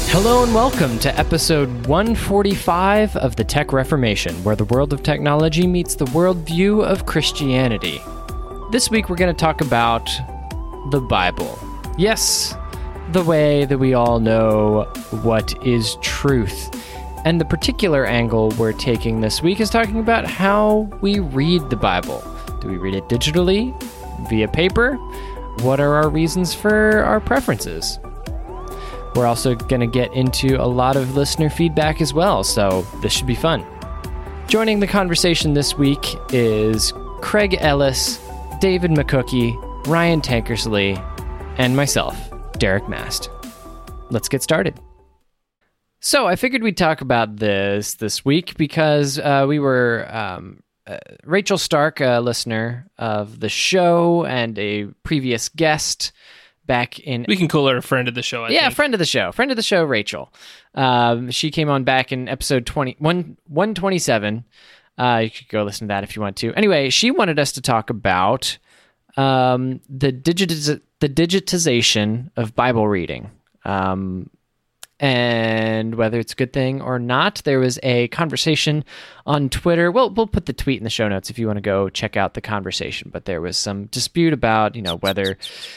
Hello and welcome to episode 145 of the Tech Reformation, where the world of technology meets the worldview of Christianity. This week we're going to talk about the Bible. Yes, the way that we all know what is truth. And the particular angle we're taking this week is talking about how we read the Bible. Do we read it digitally, via paper? What are our reasons for our preferences? We're also going to get into a lot of listener feedback as well, so this should be fun. Joining the conversation this week is Craig Ellis, David McCookie, Ryan Tankersley, and myself, Derek Mast. Let's get started. So I figured we'd talk about this week because we were... Rachel Stark, a listener of the show and a previous guest back in... We can call her a friend of the show, I think. Friend of the show. Friend of the show, Rachel. She came on back in episode 127. You could go listen to that if you want to. Anyway, she wanted us to talk about the digitization of Bible reading. And whether it's a good thing or not. There was a conversation on Twitter. We'll put the tweet in the show notes if you want to go check out the conversation. But there was some dispute about, whether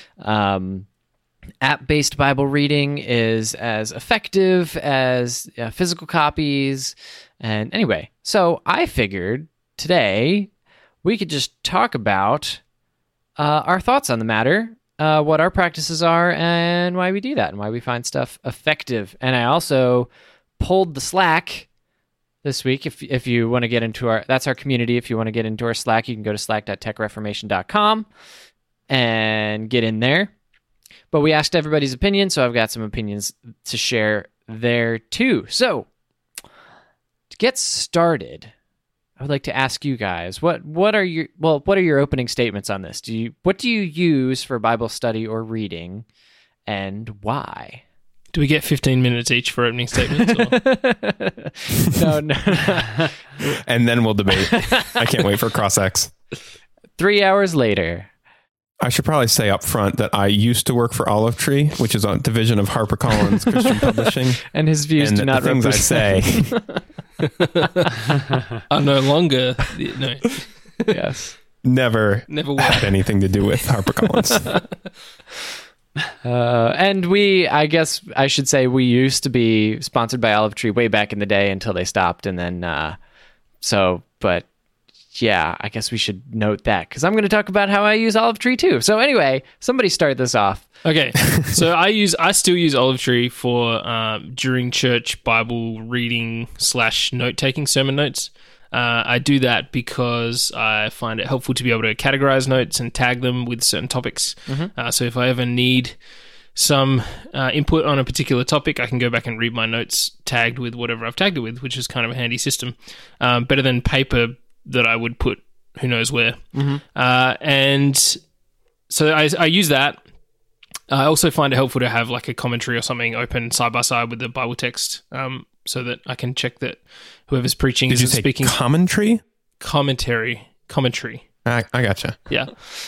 app-based Bible reading is as effective as physical copies. And anyway, so I figured today we could just talk about our thoughts on the matter. What our practices are and why we do that and why we find stuff effective. And I also pulled the Slack this week. If you want to get into that's our community. If you want to get into our Slack, you can go to slack.techreformation.com and get in there. But we asked everybody's opinion, so I've got some opinions to share there too. So to get started, I would like to ask you guys, what are your opening statements on this? What do you use for Bible study or reading, and why? Do we get 15 minutes each for opening statements? Or? No. And then we'll debate. I can't wait for Cross-X. 3 hours later. I should probably say up front that I used to work for Olive Tree, which is a division of HarperCollins Christian Publishing. And his views do not represent I say. I'm no longer... No. Yes. Never had anything to do with HarperCollins. And I guess I should say we used to be sponsored by Olive Tree way back in the day until they stopped. And then, but yeah, I guess we should note that because I'm going to talk about how I use Olive Tree too. So anyway, somebody start this off. Okay. So I still use Olive Tree for during church Bible reading / note-taking, sermon notes. I do that because I find it helpful to be able to categorize notes and tag them with certain topics. Mm-hmm. So if I ever need some input on a particular topic, I can go back and read my notes tagged with whatever I've tagged it with, which is kind of a handy system. Better than paper that I would put who knows where. Mm-hmm. And so I use that. I also find it helpful to have like a commentary or something open side by side with the Bible text, so that I can check that whoever's preaching is speaking. Commentary. I gotcha. Yeah.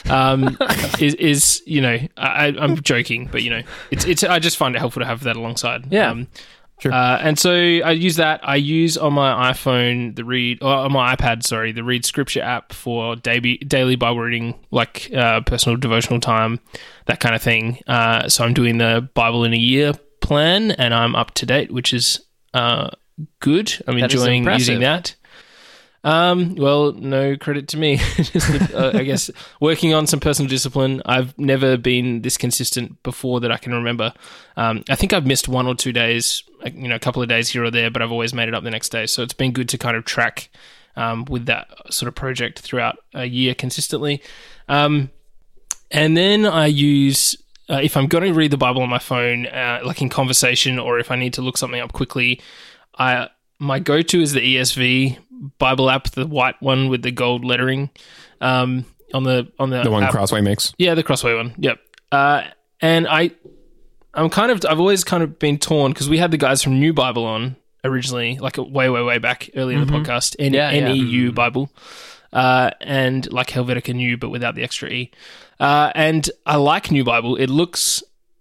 I'm joking, but it's I just find it helpful to have that alongside. Yeah. Sure. And so I use that. I use on my iPhone on my iPad, the Read Scripture app for daily Bible reading, like personal devotional time, that kind of thing. So I'm doing the Bible in a Year plan, and I'm up to date, which is good. I'm enjoying using that. Well, no credit to me. I guess working on some personal discipline. I've never been this consistent before that I can remember. I think I've missed 1 or 2 days, a couple of days here or there, but I've always made it up the next day. So it's been good to kind of track with that sort of project throughout a year consistently. And then I use... if I'm going to read the Bible on my phone, like in conversation, or if I need to look something up quickly, my go-to is the ESV Bible app, the white one with the gold lettering on the one app. Crossway makes. Yeah, the Crossway one. Yep. And I've always kind of been torn because we had the guys from New Bible on originally, like way back early in the podcast, NEU Bible, and like Helvetica New, but without the extra E. And I like New Bible. It looks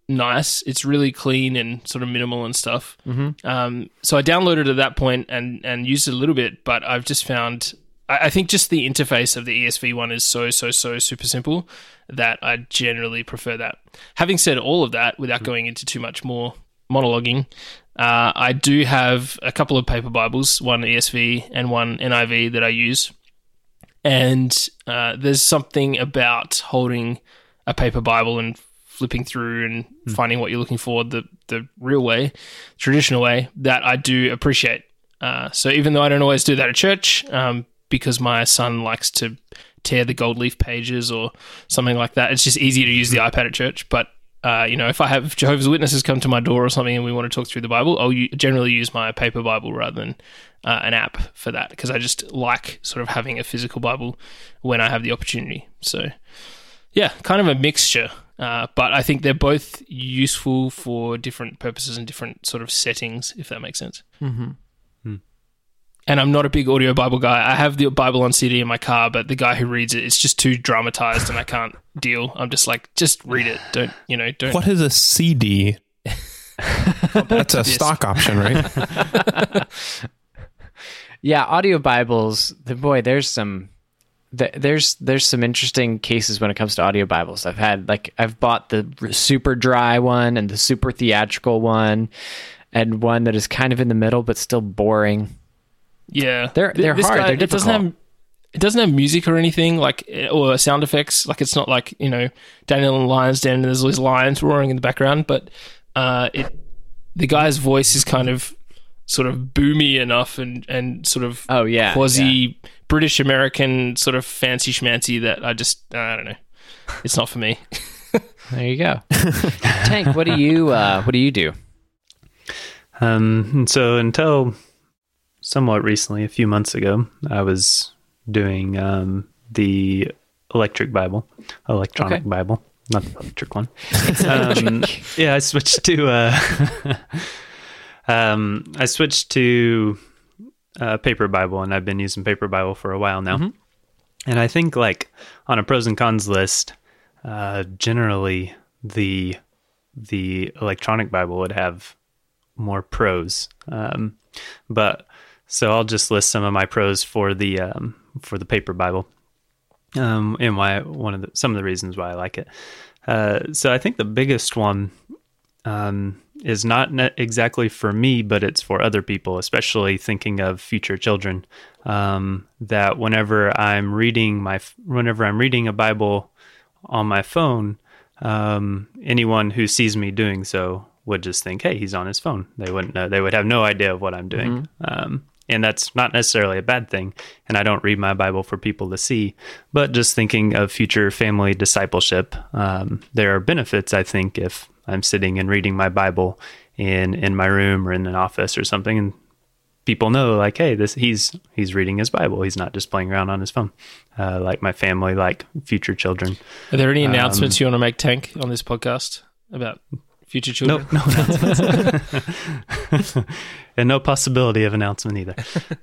nice. It's really clean and sort of minimal and stuff. Mm-hmm. So I downloaded it at that point and used it a little bit, but I've just found, I think just the interface of the ESV one is so super simple that I generally prefer that. Having said all of that, without going into too much more monologuing, I do have a couple of paper Bibles, one ESV and one NIV that I use. And there's something about holding a paper Bible and flipping through and finding what you're looking for the real way, traditional way, that I do appreciate. So even though I don't always do that at church, because my son likes to tear the gold leaf pages or something like that, it's just easier to use the iPad at church. But if I have Jehovah's Witnesses come to my door or something and we want to talk through the Bible, I'll generally use my paper Bible rather than an app for that, because I just like sort of having a physical Bible when I have the opportunity. So yeah, kind of a mixture. But I think they're both useful for different purposes and different sort of settings, if that makes sense. Mm-hmm. And I'm not a big audio Bible guy. I have the Bible on CD in my car, but the guy who reads it, it's just too dramatized and I can't deal. I'm just like, just read it. Don't. What is a CD? That's a stock option, right? Yeah, audio Bibles. There's some interesting cases when it comes to audio Bibles. I've bought the super dry one and the super theatrical one, and one that is kind of in the middle but still boring. Yeah, they're hard. They're difficult. It doesn't have music or anything or sound effects. Like, it's not like Daniel and the Lion's Den and there's all these lions roaring in the background. But the guy's voice is kind of sort of boomy enough and sort of quasi British American sort of fancy schmancy that I don't know. It's not for me. There you go. Tank, what do you do? So until somewhat recently, a few months ago, I was doing the electronic Bible, not the electric one. I switched to paper Bible, and I've been using paper Bible for a while now. Mm-hmm. And I think, like, on a pros and cons list, generally the electronic Bible would have more pros. But so I'll just list some of my pros for the paper Bible, and some of the reasons why I like it. So I think the biggest one is not exactly for me, but it's for other people, especially thinking of future children. That whenever I'm reading a Bible on my phone, anyone who sees me doing so would just think, "Hey, he's on his phone." They wouldn't know. They would have no idea of what I'm doing. Mm-hmm. And that's not necessarily a bad thing. And I don't read my Bible for people to see, but just thinking of future family discipleship, there are benefits, I think, if I'm sitting and reading my Bible in my room or in an office or something, and people know, like, hey, he's reading his Bible. He's not just playing around on his phone. Like my family, like future children. Are there any announcements you want to make, Tank, on this podcast about future children? No announcements. And no possibility of announcement either.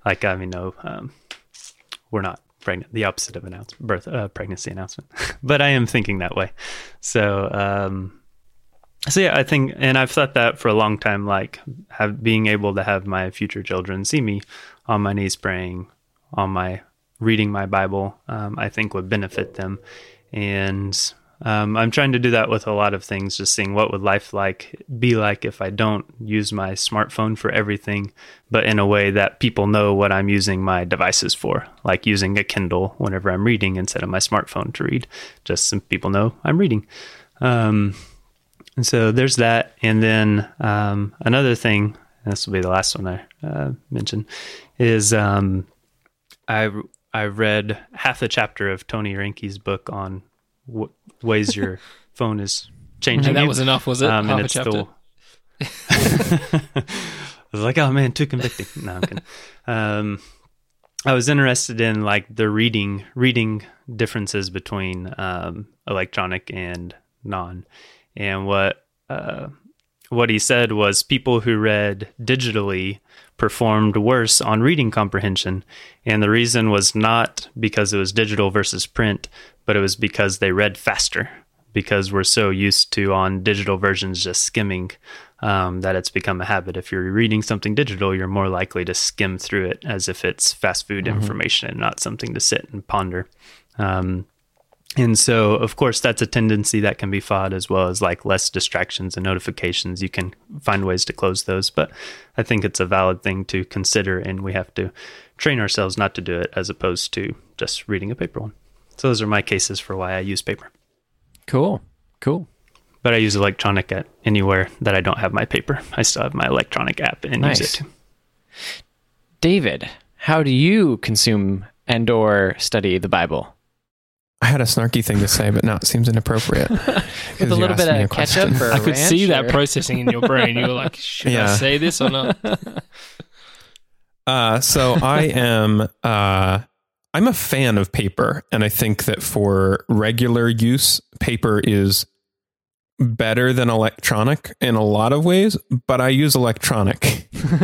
We're not pregnant. The opposite of pregnancy announcement. But I am thinking that way. So yeah, I think, and I've thought that for a long time, like being able to have my future children see me on my knees praying, reading my Bible, I think would benefit them. And I'm trying to do that with a lot of things, just seeing what would life be like if I don't use my smartphone for everything, but in a way that people know what I'm using my devices for, like using a Kindle whenever I'm reading instead of my smartphone to read, just so people know I'm reading. And so there's that. And then another thing, and this will be the last one I mention, is I read half the chapter of Tony Reinke's book on ways your phone is changing. And that was enough, was it? Half a chapter. I was like, oh man, too convicting. No, I'm kidding. I was interested in like the reading differences between electronic and non. And what he said was people who read digitally performed worse on reading comprehension. And the reason was not because it was digital versus print, but it was because they read faster. because we're so used to on digital versions just skimming that it's become a habit. If you're reading something digital, you're more likely to skim through it as if it's fast food information and not something to sit and ponder. And so, of course, that's a tendency that can be fought, as well as like less distractions and notifications. You can find ways to close those, but I think it's a valid thing to consider, and we have to train ourselves not to do it as opposed to just reading a paper one. So those are my cases for why I use paper. Cool. But I use electronic at anywhere that I don't have my paper. I still have my electronic app and use it too. David, how do you consume and or study the Bible? I had a snarky thing to say, but now it seems inappropriate. With a little bit of ketchup or I could see that or... processing in your brain. You were like, should I say this or not? So I am... I'm a fan of paper, and I think that for regular use, paper is better than electronic in a lot of ways, but I use electronic.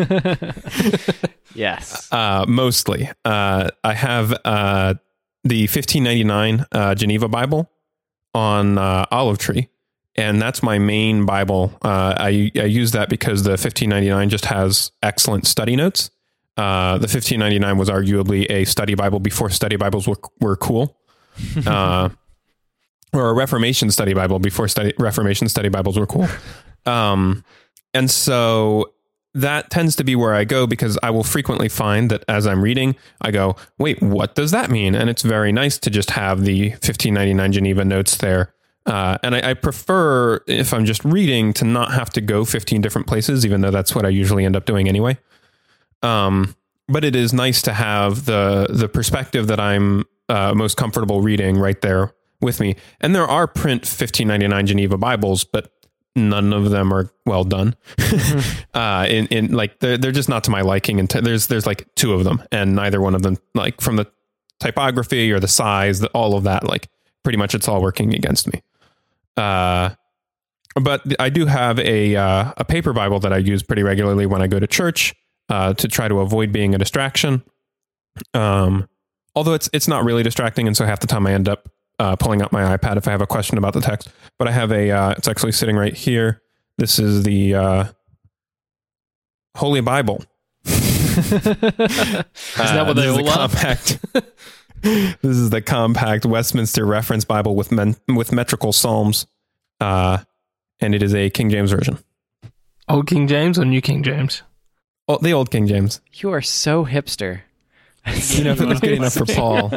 Yes. Mostly. I have the 1599 Geneva Bible on Olive Tree, and that's my main Bible. I use that because the 1599 just has excellent study notes. The 1599 was arguably a study Bible before study Bibles were cool. Or a Reformation study Bible before Reformation study Bibles were cool. And so that tends to be where I go, because I will frequently find that as I'm reading, I go, wait, what does that mean? And it's very nice to just have the 1599 Geneva notes there. And I prefer, if I'm just reading, to not have to go 15 different places, even though that's what I usually end up doing anyway. But it is nice to have the perspective that I'm most comfortable reading right there with me. And there are print 1599 Geneva Bibles, but none of them are well done. In like they're just not to my liking. And there's like two of them, and neither one of them, like from the typography or the size, all of that, like pretty much it's all working against me. But I do have a paper Bible that I use pretty regularly when I go to church, to try to avoid being a distraction. Although it's not really distracting, and so half the time I end up pulling out my iPad if I have a question about the text. But I have it's actually sitting right here. This is the Holy Bible. Isn't that what they all love? This is the compact Westminster Reference Bible with metrical psalms, and it is a King James version. Old King James or New King James? Oh, the old King James. You are so hipster. If it was good enough for Paul.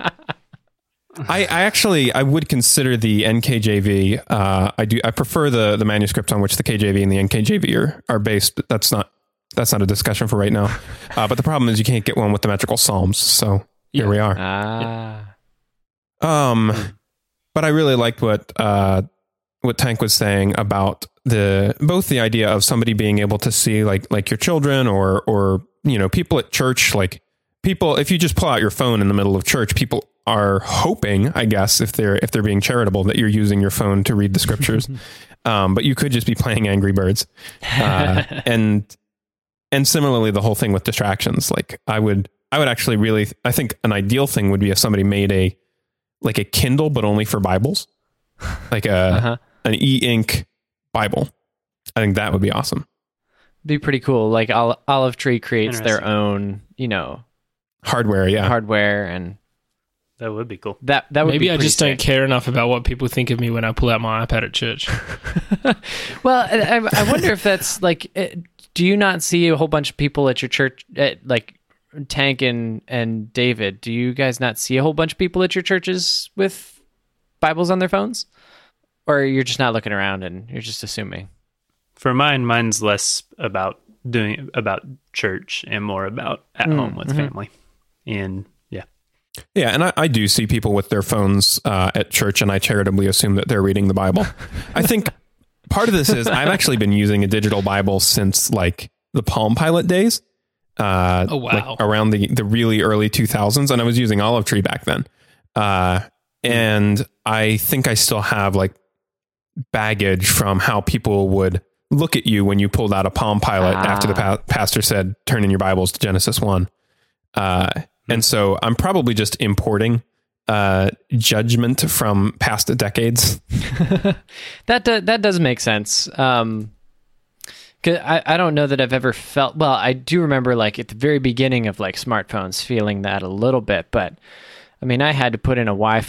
I would consider the NKJV. I prefer the manuscripts on which the KJV and the NKJV are based. But that's not a discussion for right now. But the problem is you can't get one with the metrical psalms. So here we are. But I really liked what Tank was saying about both the idea of somebody being able to see like your children or people at church, like people, if you just pull out your phone in the middle of church, people are hoping, I guess, if they're being charitable, that you're using your phone to read the scriptures. But you could just be playing Angry Birds. And similarly, the whole thing with distractions, like I would actually really, I think an ideal thing would be if somebody made a Kindle, but only for Bibles, like an e-ink Bible. I think that would be awesome. Be pretty cool. Like Olive Tree creates their own, hardware. Yeah. Hardware, and that would be cool. That would maybe be I just sick. don't care enough about what people think of me when I pull out my iPad at church. Well, I wonder if that's like, do you not see a whole bunch of people at your church, like Tank and David? Do you guys not see a whole bunch of people at your churches with Bibles on their phones? Or you're just not looking around and you're just assuming? For mine's less about church and more about at home with family. And yeah, and I do see people with their phones at church, and I charitably assume that they're reading the Bible. I think part of this is I've actually been using a digital Bible since like the Palm Pilot days. Oh wow! Like around the really early 2000s, and I was using Olive Tree back then. And I think I still have like baggage from how people would look at you when you pulled out a Palm Pilot after the pastor said, "Turn in your Bibles to Genesis 1." And so I'm probably just importing judgment from past decades. That does make sense. 'Cause I don't know that I've ever felt, well, I do remember like at the very beginning of like smartphones feeling that a little bit, but I mean, I had to put in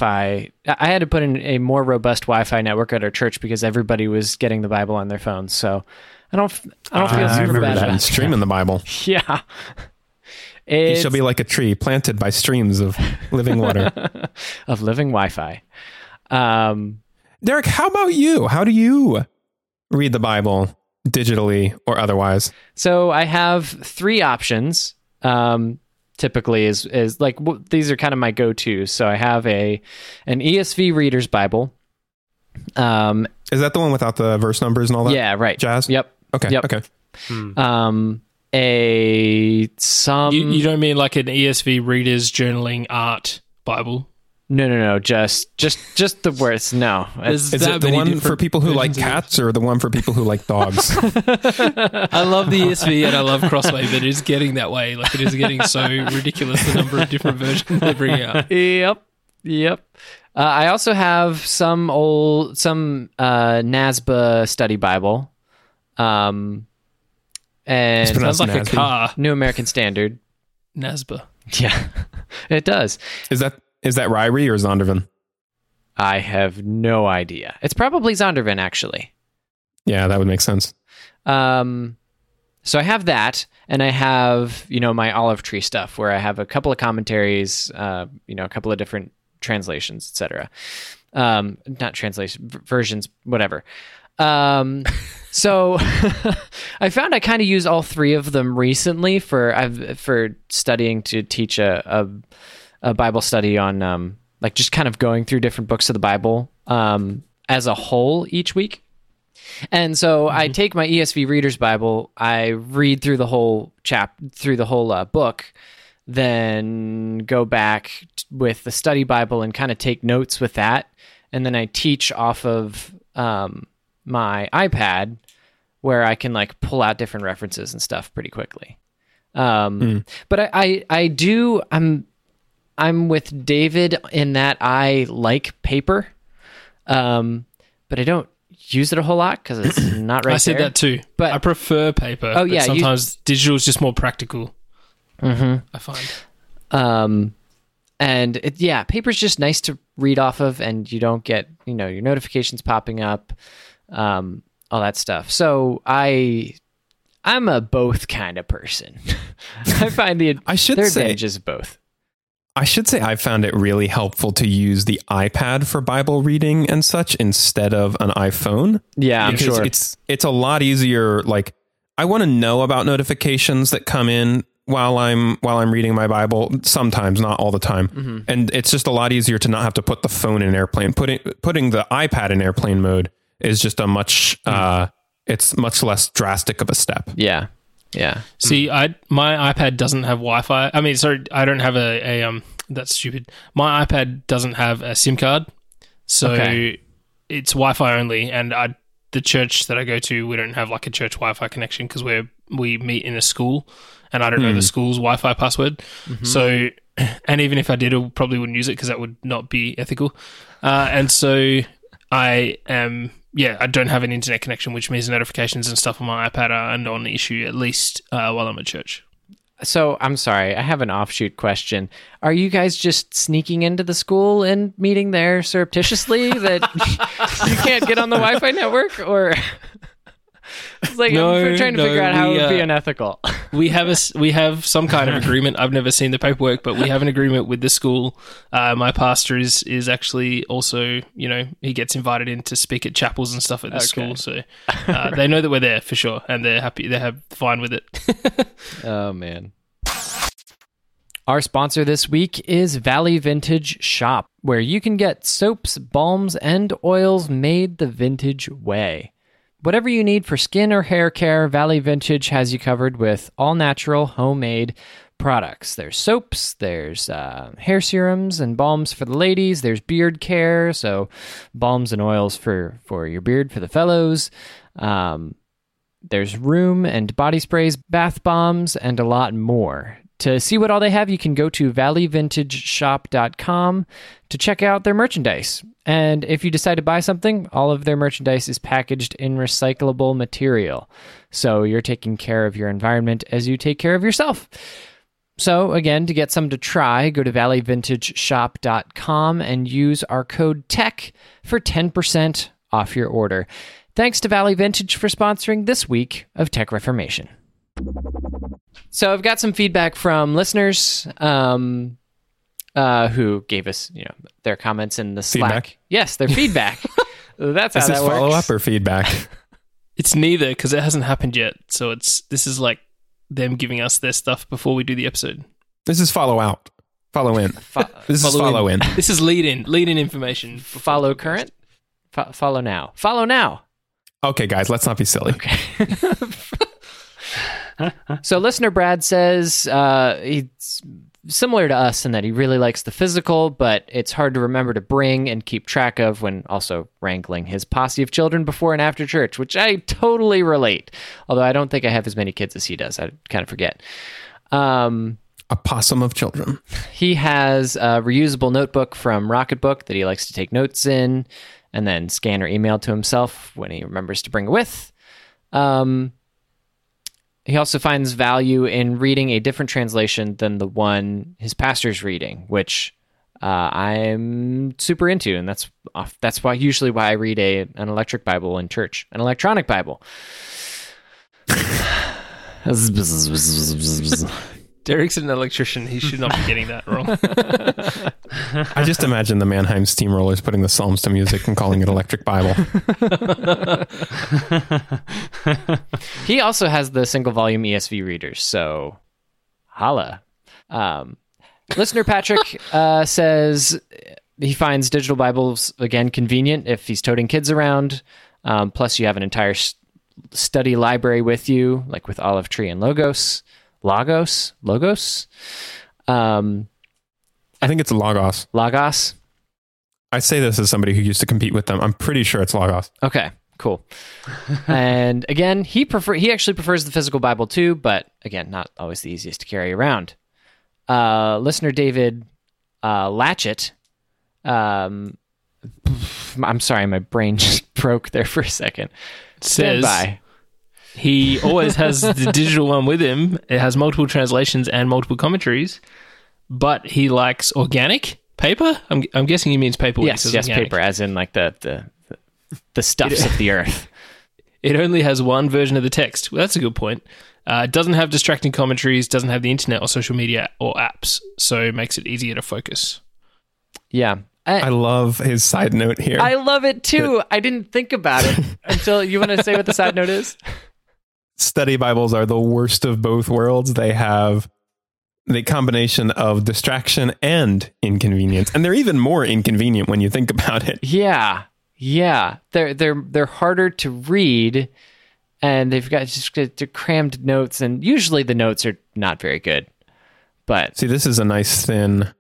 a more robust Wi-Fi network at our church because everybody was getting the Bible on their phones. So I don't feel super bad about and streaming the Bible. Yeah. He shall be like a tree planted by streams of living water. Of living Wi-Fi. Derek, how about you? How do you read the Bible digitally or otherwise? So I have 3 options. Typically is like, these are kind of my go-tos. So I have an ESV Reader's Bible. Is that the one without the verse numbers and all that? Yeah, right. Jazz? Yep. Okay. Yep. Okay. You don't mean like an ESV Reader's Journaling Art Bible? No. Just the words. No. Is it the one for people who like cats or the one for people who like dogs? I love the ESV and I love Crossway, but it is getting that way. Like, it is getting so ridiculous, the number of different versions they bring out. Yep. I also have some NASBA study Bible. And Sounds like NASB. a car. New American Standard. NASBA. Yeah, it does. Is that Ryrie or Zondervan? I have no idea. It's probably Zondervan, actually. Yeah, that would make sense. So I have that, and I have, my olive tree stuff where I have a couple of commentaries, a couple of different translations, etc. Not translation versions, whatever. So I found I kind of use all 3 of them recently for studying to teach a Bible study on like just kind of going through different books of the Bible as a whole each week. And so I take my ESV Reader's Bible, I read through the whole book, then go back with the study Bible and kind of take notes with that, and then I teach off of my iPad where I can like pull out different references and stuff pretty quickly. But I'm with David in that I like paper, but I don't use it a whole lot because it's not right. I said there. that too, But I prefer paper. Oh, yeah, but sometimes digital is just more practical. I find. And paper's just nice to read off of, and you don't get your notifications popping up, all that stuff. So I'm a both kind of person. I find the advantages of both. I should say I found it really helpful to use the iPad for Bible reading and such instead of an iPhone. Yeah, I'm because sure. It's a lot easier. Like, I want to know about notifications that come in while I'm reading my Bible. Sometimes, not all the time. And it's just a lot easier to not have to put the phone in airplane. Putting the iPad in airplane mode is just a much it's much less drastic of a step. Yeah. See, my iPad doesn't have Wi-Fi. I mean, sorry, I don't have a that's stupid. My iPad doesn't have a SIM card, so it's Wi-Fi only. And the church that I go to, we don't have like a church Wi-Fi connection because we meet in a school, and I don't know the school's Wi-Fi password. So, and even if I did, I probably wouldn't use it because that would not be ethical. And so I am. Yeah, I don't have an internet connection, which means notifications and stuff on my iPad are a non-issue, at least while I'm at church. So, I'm sorry, I have an offshoot question. Are you guys just sneaking into the school and meeting there surreptitiously that you can't get on the Wi-Fi network? Or it's like, I'm trying to figure out how it would be unethical. We have some kind of agreement. I've never seen the paperwork, but we have an agreement with the school. My pastor is actually also, he gets invited in to speak at chapels and stuff at the school. So they know that we're there for sure, and they're happy. They're fine with it. Oh, man. Our sponsor this week is Valley Vintage Shop, where you can get soaps, balms, and oils made the vintage way. Whatever you need for skin or hair care, Valley Vintage has you covered with all-natural, homemade products. There's soaps, there's hair serums and balms for the ladies, there's beard care, so balms and oils for your beard for the fellows. There's room and body sprays, bath bombs, and a lot more. To see what all they have, you can go to valleyvintageshop.com to check out their merchandise. And if you decide to buy something, all of their merchandise is packaged in recyclable material. So you're taking care of your environment as you take care of yourself. So again, to get some to try, go to valleyvintageshop.com and use our code TECH for 10% off your order. Thanks to Valley Vintage for sponsoring this week of Tech Reformation. So I've got some feedback from listeners who gave us, their comments in the Slack. Feedback? Yes, their feedback. That's how Is this that works. follow-up or feedback? It's neither, because it hasn't happened yet. So this is like them giving us their stuff before we do the episode. This is follow-out. Follow in. This is follow in. This is lead in information. Follow current? Follow now. Follow now. Okay, guys, let's not be silly. Okay. So listener Brad says he's similar to us in that he really likes the physical, but it's hard to remember to bring and keep track of when also wrangling his posse of children before and after church, which I totally relate. Although I don't think I have as many kids as he does. I kind of forget. A possum of children. He has a reusable notebook from Rocketbook that he likes to take notes in and then scan or email to himself when he remembers to bring it with. He also finds value in reading a different translation than the one his pastor's reading, which I'm super into, and that's usually why I read an electric Bible in church, an electronic Bible. Derek's an electrician. He should not be getting that wrong. I just imagine the Mannheim Steamrollers putting the Psalms to music and calling it Electric Bible. He also has the single volume ESV readers, so holla. Listener Patrick says he finds digital Bibles, again, convenient if he's toting kids around. Plus, you have an entire study library with you, like with Olive Tree and Logos. Logos? I think it's Logos. Logos? I say this as somebody who used to compete with them. I'm pretty sure it's Logos. Okay, cool. And again, he actually prefers the physical Bible too, but again, not always the easiest to carry around. Listener David Latchett, I'm sorry, my brain just broke there for a second. Stand Says by. he always has the digital one with him. It has multiple translations and multiple commentaries, but he likes organic paper. I'm guessing he means paper. Yes, organic. paper, as in like the stuffs of the earth. It only has one version of the text. Well, that's a good point. It doesn't have distracting commentaries, doesn't have the internet or social media or apps, so it makes it easier to focus. Yeah. I love his side note here. I love it too. I didn't think about it until you want to say what the side note is. Study Bibles are the worst of both worlds. They have the combination of distraction and inconvenience, and they're even more inconvenient when you think about it. Yeah. They're harder to read, and they've got they're crammed notes, and usually the notes are not very good. But see, this is a nice thin.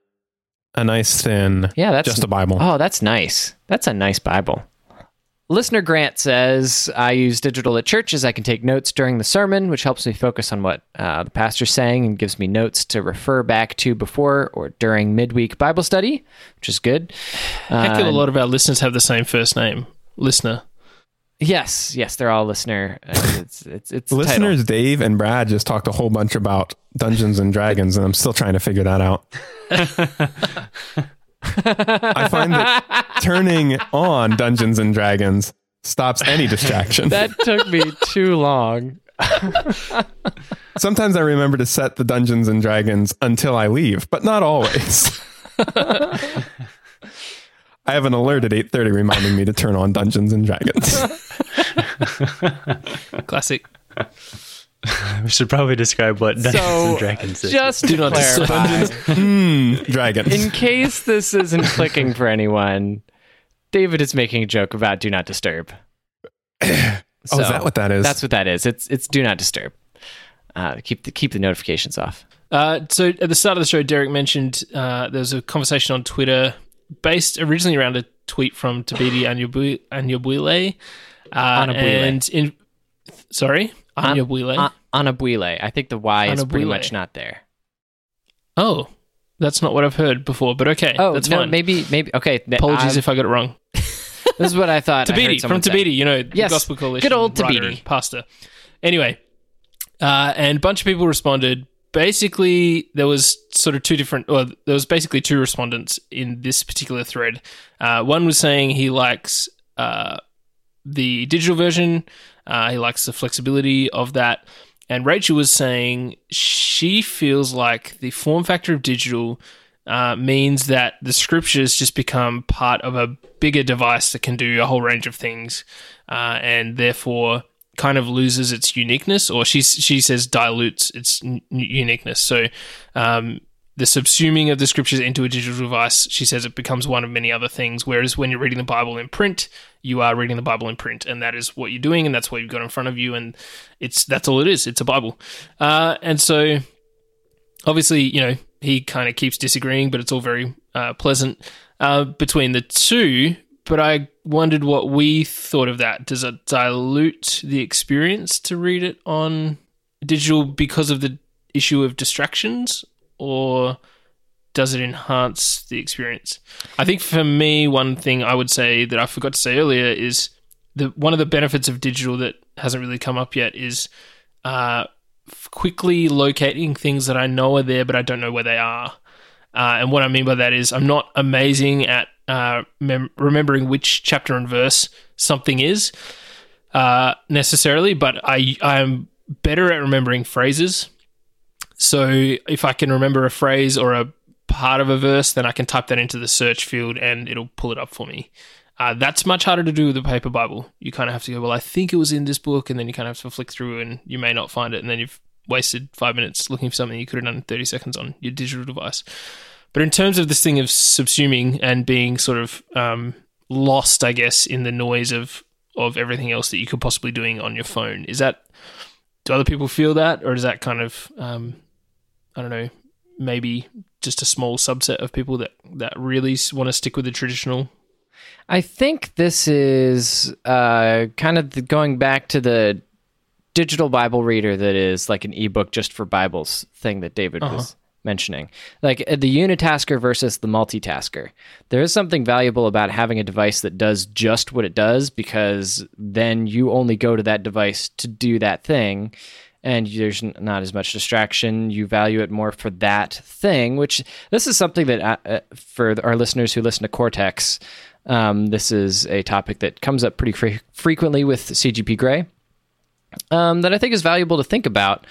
Yeah, that's just a Bible. Oh, that's nice. That's a nice Bible. Listener Grant says, I use digital at church as I can take notes during the sermon, which helps me focus on what the pastor's saying and gives me notes to refer back to before or during midweek Bible study, which is good. Heck of a lot of our listeners have the same first name, Listener. Yes, they're all listener. It's Listeners title. Dave and Brad just talked a whole bunch about Dungeons and Dragons, and I'm still trying to figure that out. I find that turning on Dungeons and Dragons stops any distraction. That took me too long. Sometimes I remember to set the Dungeons and Dragons until I leave, but not always. I have an alert at 8:30 reminding me to turn on Dungeons and Dragons. Classic. We should probably describe what Dungeons and Dragons is. Just to not clarify, Dragons. in case this isn't clicking for anyone, David is making a joke about Do Not Disturb. Is that what that is? That's what that is. It's Do Not Disturb. Keep the notifications off. So at the start of the show, Derek mentioned there was a conversation on Twitter based originally around a tweet from Tabidi Anyabwile. Anyabwile. Anyabwile. I think the Y is pretty Anyabwile. much not there. Oh, that's not what I've heard before, but okay, Oh, that's no, fine. maybe. Okay. Apologies if I got it wrong. This is what I thought. I heard Tabidi, from someone say. Tabidi, the Yes, Gospel Coalition. good old writer Tabidi. and pastor. Anyway, and a bunch of people responded. Basically, there was there was basically two respondents in this particular thread. One was saying he likes the digital version. He likes the flexibility of that. And Rachel was saying she feels like the form factor of digital means that the scriptures just become part of a bigger device that can do a whole range of things, and therefore kind of loses its uniqueness, or she says dilutes its uniqueness. So the subsuming of the scriptures into a digital device, she says it becomes one of many other things, whereas when you're reading the Bible in print, you are reading the Bible in print, and that is what you're doing, and that's what you've got in front of you, and that's all it is. It's a Bible. And so obviously, he kind of keeps disagreeing, but it's all very pleasant between the two. But I wondered what we thought of that. Does it dilute the experience to read it on digital because of the issue of distractions, or does it enhance the experience? I think for me, one thing I would say that I forgot to say earlier is one of the benefits of digital that hasn't really come up yet is quickly locating things that I know are there, but I don't know where they are. And what I mean by that is I'm not amazing at remembering which chapter and verse something is necessarily, but I am better at remembering phrases. So if I can remember a phrase or a part of a verse, then I can type that into the search field and it'll pull it up for me. That's much harder to do with a paper Bible. You kind of have to go, well, I think it was in this book, and then you kind of have to flick through and you may not find it, and then you've wasted 5 minutes looking for something you could have done in 30 seconds on your digital device. But in terms of this thing of subsuming and being sort of lost, I guess, in the noise of everything else that you could possibly be doing on your phone, do other people feel that, or is that kind of, I don't know, maybe just a small subset of people that really want to stick with the traditional? I think this is kind of going back to the digital Bible reader that is like an ebook just for Bibles thing that David was mentioning. Like the unitasker versus the multitasker. There is something valuable about having a device that does just what it does, because then you only go to that device to do that thing, and there's not as much distraction. You value it more for that thing, which this is something that for our listeners who listen to Cortex, this is a topic that comes up pretty frequently with CGP Grey, that I think is valuable to think about.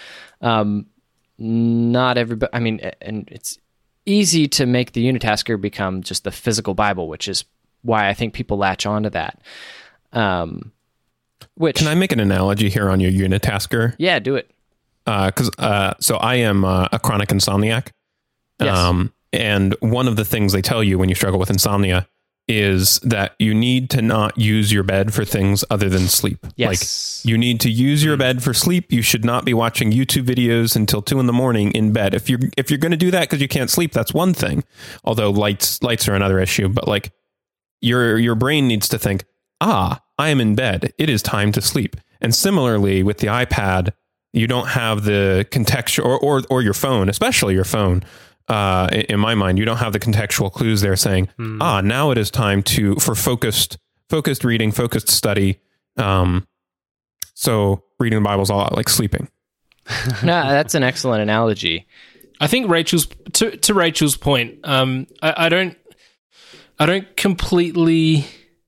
Not everybody, and it's easy to make the unitasker become just the physical Bible, which is why I think people latch onto that. Can I make an analogy here on your unitasker? Yeah, do it. So I am a chronic insomniac. Yes. And one of the things they tell you when you struggle with insomnia is that you need to not use your bed for things other than sleep. Yes. Like, you need to use your bed for sleep. You should not be watching YouTube videos until 2 a.m. in bed. If you're going to do that because you can't sleep, that's one thing. Although lights are another issue. But like, your brain needs to think, I am in bed. It is time to sleep. And similarly with the iPad, you don't have the contextual or your phone, especially your phone. In my mind, you don't have the contextual clues there saying, now it is time for focused reading, focused study. So reading the Bible is a lot like sleeping. No, that's an excellent analogy. I think to Rachel's point, I don't completely.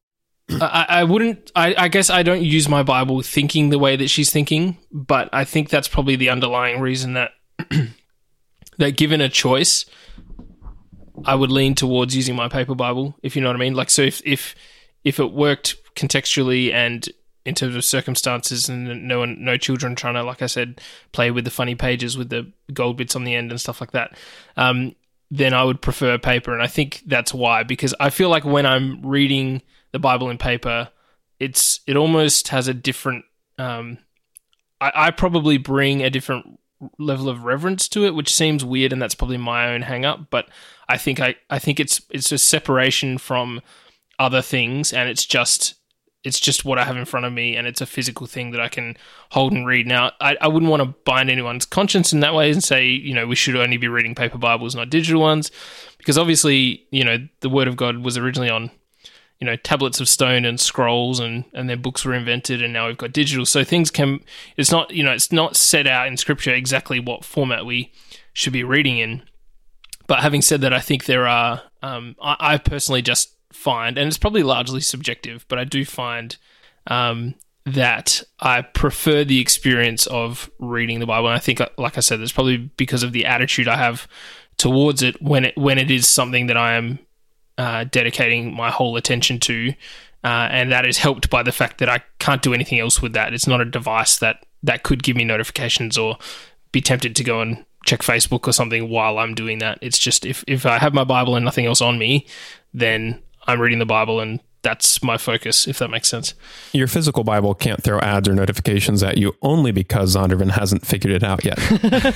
I guess I don't use my Bible thinking the way that she's thinking, but I think that's probably the underlying reason that that given a choice, I would lean towards using my paper Bible, if you know what I mean. Like, so if it worked contextually and in terms of circumstances, and no children trying to, like I said, play with the funny pages with the gold bits on the end and stuff like that, then I would prefer paper. And I think that's why, because I feel like when I'm reading the Bible in paper, it almost has a different. I probably bring a different level of reverence to it, which seems weird, and that's probably my own hang up, but I think it's a separation from other things, and it's just It's just what I have in front of me, and it's a physical thing that I can hold and read. Now, I wouldn't want to bind anyone's conscience in that way and say, we should only be reading paper Bibles, not digital ones, because obviously, the Word of God was originally on, tablets of stone and scrolls, and then books were invented, and now we've got digital. So things it's not set out in Scripture exactly what format we should be reading in. But having said that, I think there are, I personally just find, and it's probably largely subjective, but I do find that I prefer the experience of reading the Bible. And I think, like I said, it's probably because of the attitude I have towards it when it is something that I am dedicating my whole attention to, and that is helped by the fact that I can't do anything else with that. It's not a device that could give me notifications or be tempted to go and check Facebook or something while I'm doing that. It's just if I have my Bible and nothing else on me, then I'm reading the Bible, and that's my focus, if that makes sense. Your physical Bible can't throw ads or notifications at you only because Zondervan hasn't figured it out yet.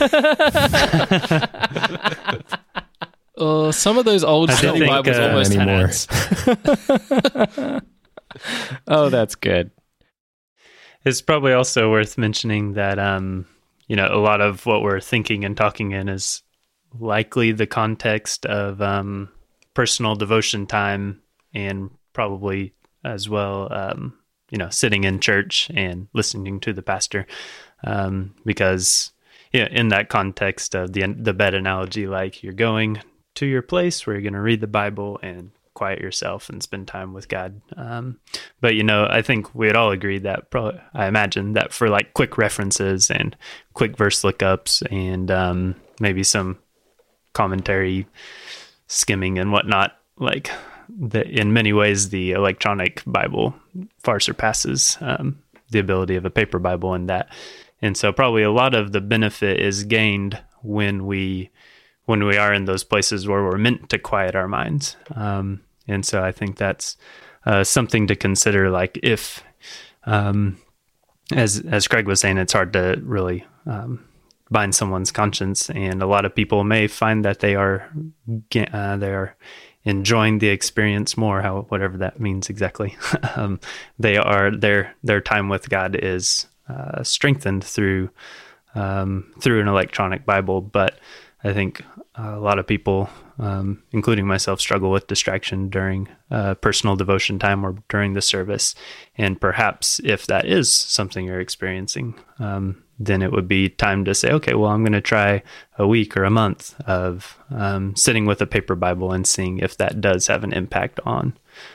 Some of those old study Bibles almost had ads. Oh, that's good. It's probably also worth mentioning that, a lot of what we're thinking and talking in is likely the context of personal devotion time, and probably as well, sitting in church and listening to the pastor, because in that context of the bed analogy, like you're going to your place where you're going to read the Bible and quiet yourself and spend time with God. But I think we'd all agree that I imagine that for like quick references and quick verse lookups and maybe some commentary skimming and whatnot, like in many ways the electronic Bible far surpasses the ability of a paper Bible in that. And so probably a lot of the benefit is gained when we are in those places where we're meant to quiet our minds. And so I think that's something to consider. Like if, as Craig was saying, it's hard to really bind someone's conscience, and a lot of people may find that they are enjoying the experience more, whatever that means exactly. Their time with God is strengthened through an electronic Bible, but I think a lot of people, including myself, struggle with distraction during personal devotion time or during the service. And perhaps if that is something you're experiencing, then it would be time to say, okay, well, I'm going to try a week or a month of sitting with a paper Bible and seeing if that does have an impact on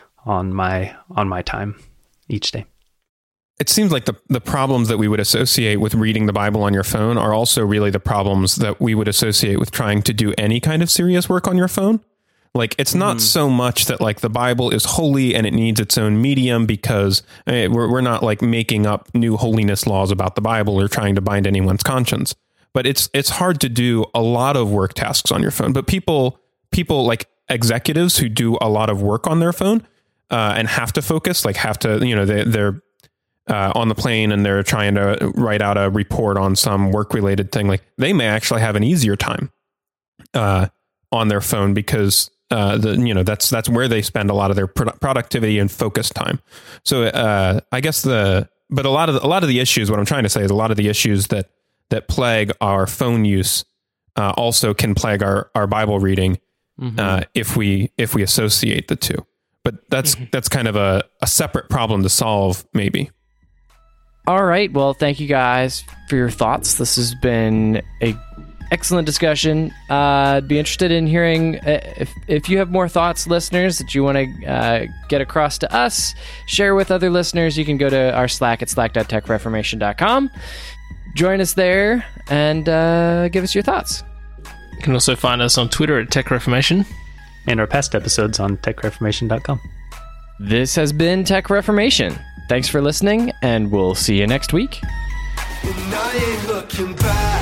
my time each day. It seems like the problems that we would associate with reading the Bible on your phone are also really the problems that we would associate with trying to do any kind of serious work on your phone. Like, it's not so much that like the Bible is holy and it needs its own medium, because we're not like making up new holiness laws about the Bible or trying to bind anyone's conscience. But it's hard to do a lot of work tasks on your phone. But people like executives who do a lot of work on their phone and have to focus, like they're on the plane and they're trying to write out a report on some work-related thing, like they may actually have an easier time on their phone, because that's where they spend a lot of their productivity and focus time. So I guess but a lot of the issues, what I'm trying to say is a lot of the issues that plague our phone use also can plague our Bible reading if we associate the two. But that's kind of a separate problem to solve, maybe. All right. Well, thank you guys for your thoughts. This has been a excellent discussion. I'd be interested in hearing if you have more thoughts, listeners, that you want to get across to us, share with other listeners. You can go to our Slack at slack.techreformation.com. Join us there and give us your thoughts. You can also find us on Twitter at Tech Reformation. And our past episodes on techreformation.com. This has been Tech Reformation. Thanks for listening, and we'll see you next week. And I ain't looking back.